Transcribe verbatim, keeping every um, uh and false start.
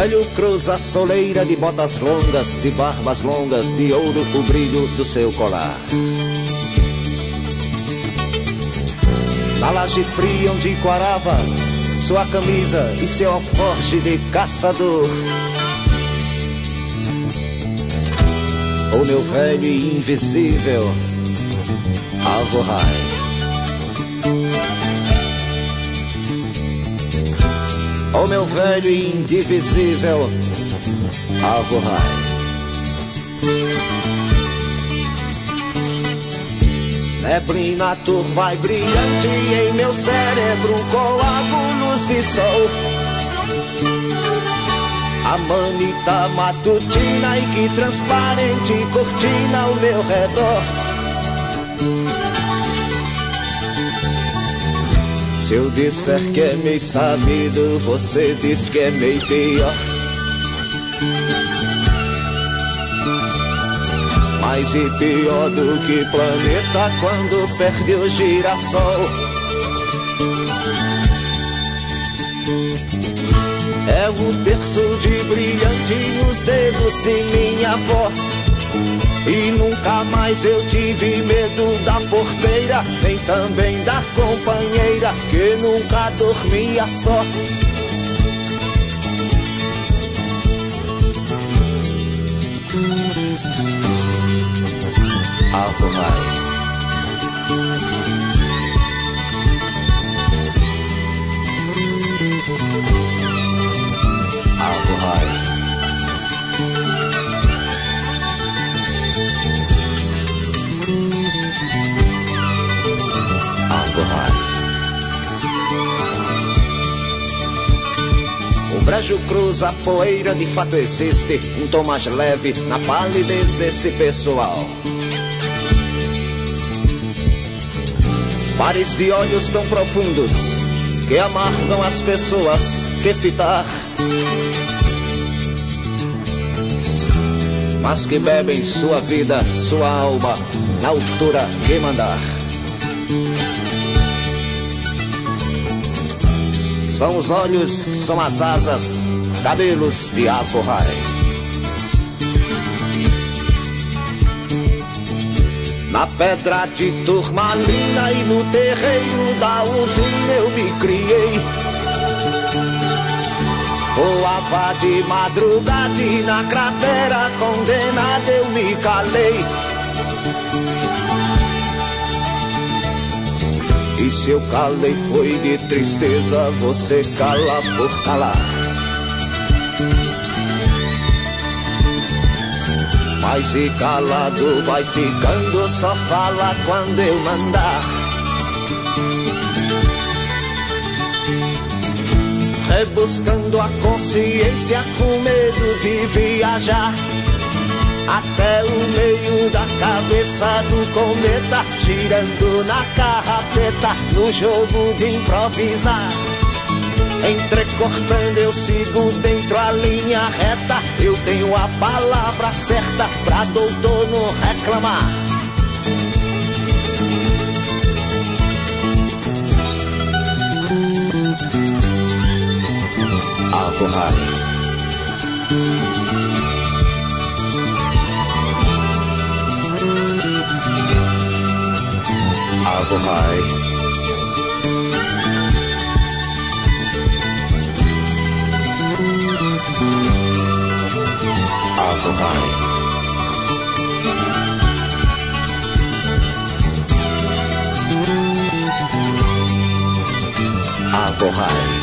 velho cruza a soleira de botas longas, de barbas longas, de ouro o brilho do seu colar. Na laje fria onde quarava sua camisa e seu alforje de caçador. O meu velho e invisível Alvorrai. O meu velho e indivisível Alvorrai. Neblina turva e brilhante em meu cérebro, coágulos de sol. A manita matutina e que transparente cortina ao meu redor. Se eu disser que é meio sabido, você diz que é meio pior. Mais e pior do que planeta quando perde o girassol. É o terço de brilhante nos dedos de minha avó. E nunca mais eu tive medo da porteira, nem também da companheira, que nunca dormia só. Alvorrai. Alvorrai. Alvorrai. O brejo cruza a poeira, de fato existe um tom mais leve na palidez desse pessoal. Pares de olhos tão profundos que amargam as pessoas que fitar, mas que bebem sua vida, sua alma, na altura que mandar. São os olhos, são as asas, cabelos de Alvorrai. Na pedra de turmalina e no terreiro da usina eu me criei. Voava de madrugada e na cratera condenada eu me calei. E se eu calei foi de tristeza, você cala por calar. Mas e calado vai ficando, só fala quando eu mandar. Rebuscando a consciência com medo de viajar até o meio da cabeça do cometa, girando na carrapeta no jogo de improvisar. Entrecortando eu sigo dentro a linha reta, eu tenho a palavra certa pra doutor não reclamar. Alvorrai. Alvorrai. Alvorrai. Alvorrai.